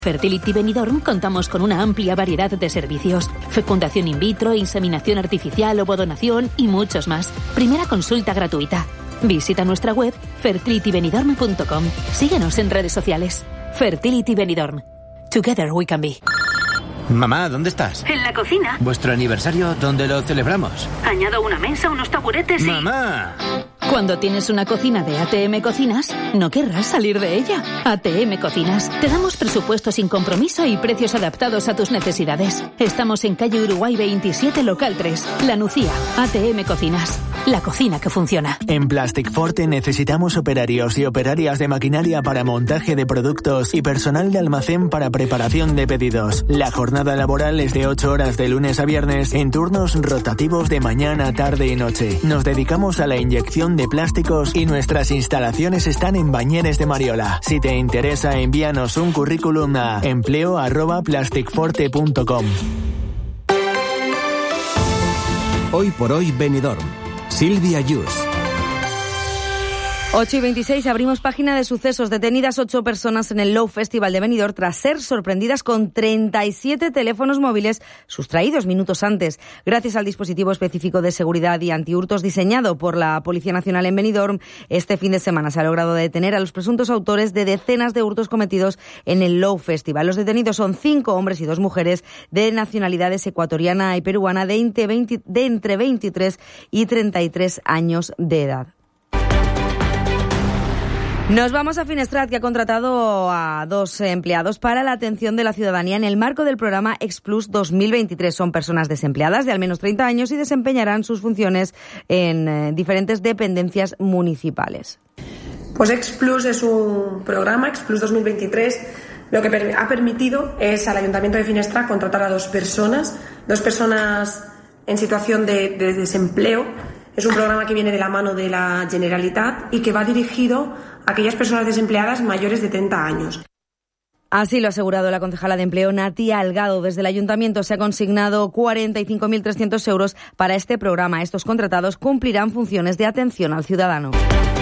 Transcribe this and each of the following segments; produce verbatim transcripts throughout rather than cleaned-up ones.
Fertility Benidorm contamos con una amplia variedad de servicios. Fecundación in vitro, inseminación artificial, ovodonación y muchos más. Primera consulta gratuita. Visita nuestra web fertility benidorm punto com. Síguenos en redes sociales. Fertility Benidorm. Together we can be. Mamá, ¿dónde estás? En la cocina. ¿Vuestro aniversario dónde lo celebramos? Añado una mesa, unos taburetes y... ¡Mamá! Cuando tienes una cocina de A T M Cocinas, no querrás salir de ella. A T M Cocinas. Te damos presupuesto sin compromiso y precios adaptados a tus necesidades. Estamos en calle Uruguay veintisiete, local tres. La Nucía. A T M Cocinas. La cocina que funciona. En Plastic Forte necesitamos operarios y operarias de maquinaria para montaje de productos y personal de almacén para preparación de pedidos. La jornada laboral es de ocho horas de lunes a viernes en turnos rotativos de mañana, tarde y noche. Nos dedicamos a la inyección de plásticos y nuestras instalaciones están en Bañeres de Mariola. Si te interesa, envíanos un currículum a empleo arroba plasticforte punto com. Hoy por hoy Benidorm. Silvia Yus. ocho y veintiséis, abrimos página de sucesos. Detenidas ocho personas en el Low Festival de Benidorm tras ser sorprendidas con treinta y siete teléfonos móviles sustraídos minutos antes. Gracias al dispositivo específico de seguridad y antihurtos diseñado por la Policía Nacional en Benidorm, este fin de semana se ha logrado detener a los presuntos autores de decenas de hurtos cometidos en el Low Festival. Los detenidos son cinco hombres y dos mujeres de nacionalidades ecuatoriana y peruana de entre veintitrés y treinta y tres años de edad. Nos vamos a Finestrat, que ha contratado a dos empleados para la atención de la ciudadanía en el marco del programa Explus dos mil veintitrés. Son personas desempleadas de al menos treinta años y desempeñarán sus funciones en eh, diferentes dependencias municipales. Pues Explus es un programa, Explus dos mil veintitrés, lo que ha permitido es al Ayuntamiento de Finestrat contratar a dos personas, dos personas en situación de, de desempleo. Es un programa que viene de la mano de la Generalitat y que va dirigido a aquellas personas desempleadas mayores de treinta años. Así lo ha asegurado la concejala de Empleo, Natia Algado. Desde el Ayuntamiento se ha consignado cuarenta y cinco mil trescientos euros para este programa. Estos contratados cumplirán funciones de atención al ciudadano.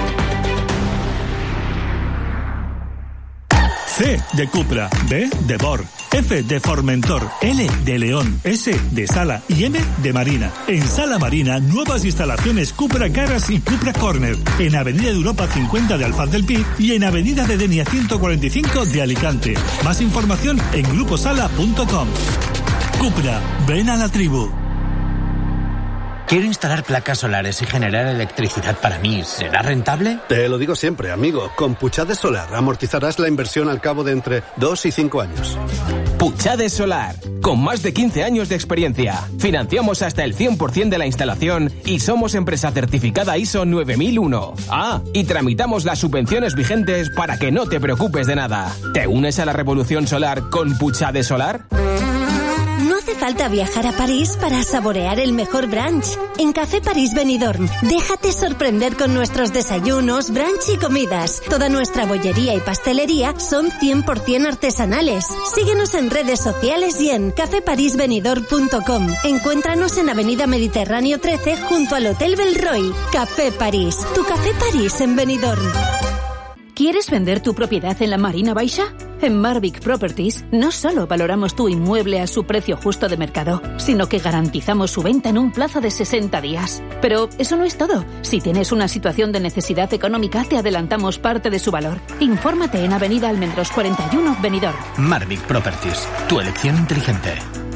C de Cupra, B de Bor, F de Formentor, L de León, S de Sala y M de Marina. En Sala Marina, nuevas instalaciones Cupra Garage y Cupra Corner. En Avenida de Europa cincuenta de Alfaz del Pi y en Avenida de Denia ciento cuarenta y cinco de Alicante. Más información en gruposala punto com. Cupra, ven a la tribu. Quiero instalar placas solares y generar electricidad para mí. ¿Será rentable? Te lo digo siempre, amigo. Con Puchades Solar amortizarás la inversión al cabo de entre dos y cinco años. Puchades Solar, con más de quince años de experiencia. Financiamos hasta el cien por ciento de la instalación y somos empresa certificada I S O nueve mil uno. Ah, y tramitamos las subvenciones vigentes para que no te preocupes de nada. ¿Te unes a la revolución solar con Puchades Solar? No hace falta viajar a París para saborear el mejor brunch. En Café París Benidorm, déjate sorprender con nuestros desayunos, brunch y comidas. Toda nuestra bollería y pastelería son cien por ciento artesanales. Síguenos en redes sociales y en café paris benidorm punto com. Encuéntranos en Avenida Mediterráneo trece junto al Hotel Belroy. Café París, tu Café París en Benidorm. ¿Quieres vender tu propiedad en la Marina Baixa? En Marvic Properties no solo valoramos tu inmueble a su precio justo de mercado, sino que garantizamos su venta en un plazo de sesenta días. Pero eso no es todo. Si tienes una situación de necesidad económica, te adelantamos parte de su valor. Infórmate en Avenida Almendros cuarenta y uno, Benidorm. Marvic Properties, tu elección inteligente.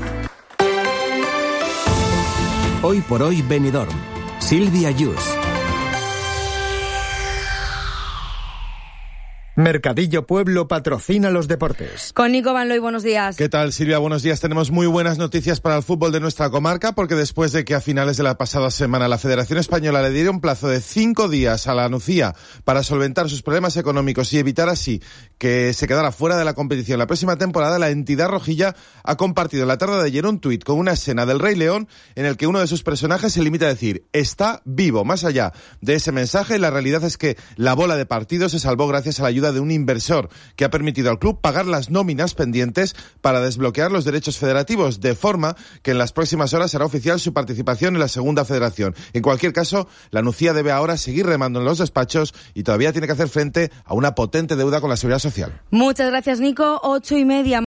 Hoy por hoy Benidorm. Silvia Yus. Mercadillo Pueblo patrocina los deportes. Con Nico Van Looy, buenos días. ¿Qué tal, Silvia? Buenos días. Tenemos muy buenas noticias para el fútbol de nuestra comarca, porque después de que a finales de la pasada semana la Federación Española le diera un plazo de cinco días a la Nucía para solventar sus problemas económicos y evitar así que se quedara fuera de la competición la próxima temporada, la entidad rojilla ha compartido en la tarde de ayer un tuit con una escena del Rey León en el que uno de sus personajes se limita a decir «está vivo». Más allá de ese mensaje, la realidad es que la bola de partido se salvó gracias a la ayuda ayuda de un inversor que ha permitido al club pagar las nóminas pendientes para desbloquear los derechos federativos, de forma que en las próximas horas será oficial su participación en la segunda federación. En cualquier caso, la Nucía debe ahora seguir remando en los despachos y todavía tiene que hacer frente a una potente deuda con la Seguridad Social. Muchas gracias, Nico. Ocho y media.